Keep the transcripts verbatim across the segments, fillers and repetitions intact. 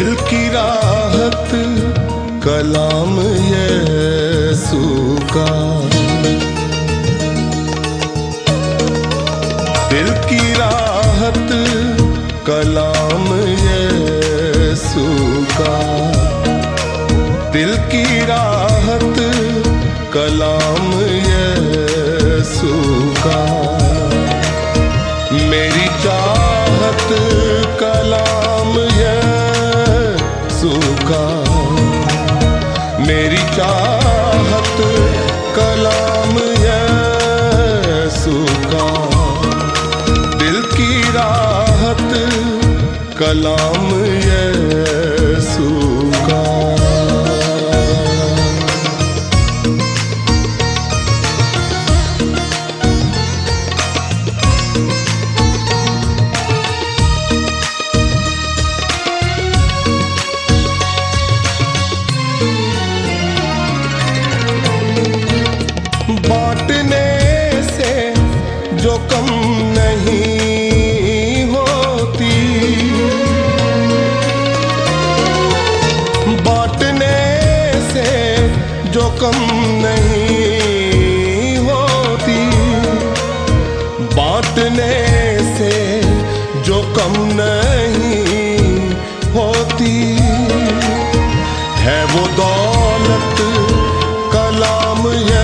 दिल की राहत कलाम यीशु का, दिल की राहत कलाम यीशु का, दिल की राहत कलाम यीशु का। मेरी चाहत कलाम यीशु का, मेरी चाहत कलाम यीशु का, दिल की राहत कलाम यीशु का। बांटने से जो कम नहीं होती, बांटने से जो कम नहीं होती, बांटने से जो कम नहीं होती, है वो दौलत कलाम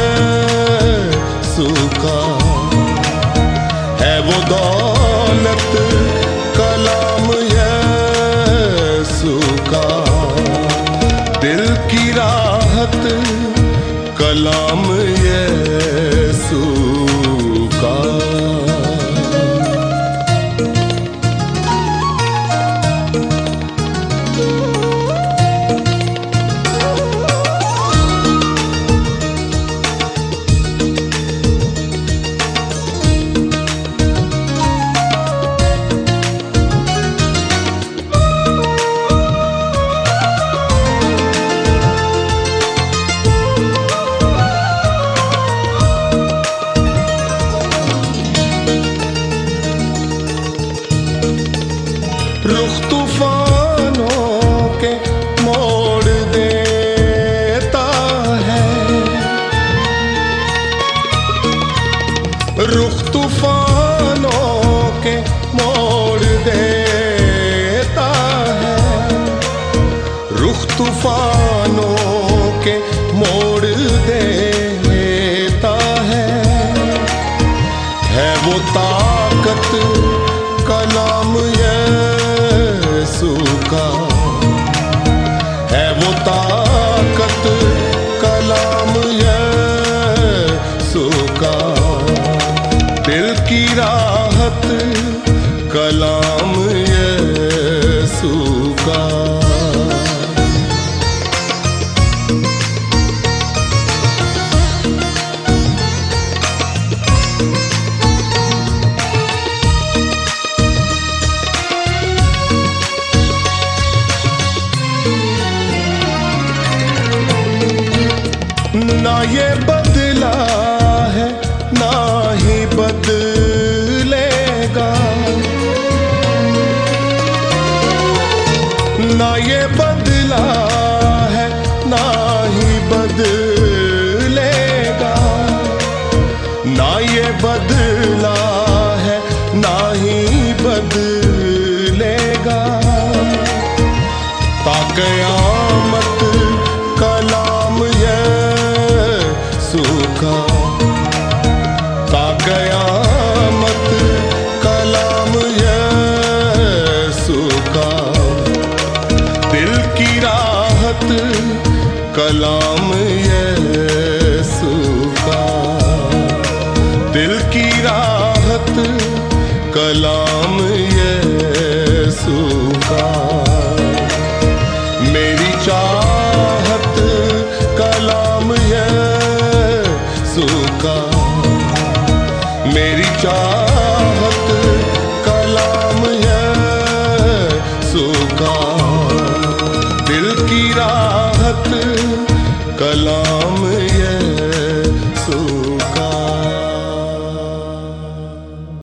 यीशु का, है वो दौलत कलाम यीशु का, दिल की राहत कलाम यीशु का। रुख तूफानों के मोड़ देता है, रुख तूफानों के मोड़ देता है, रुख तूफानों के मोड़ देता है, है वो ताकत कलाम यीशु का, है वो ताकत कलाम यीशु का, दिल की राहत कलाम यीशु का। ना ये बदला है ना ही बदलेगा, ना ये बदला है ना ही बदलेगा, ना ये बदला है ना ही बदलेगा, ता क़यामत कलाम यीशु का, ता क़यामत कलाम यीशु का, दिल की राहत कलाम यीशु का, दिल की राहत कलाम यीशु का। मेरी चाहत कलाम यीशु का, मेरी चाहत कलाम यीशु का, दिल की राहत कलाम यीशु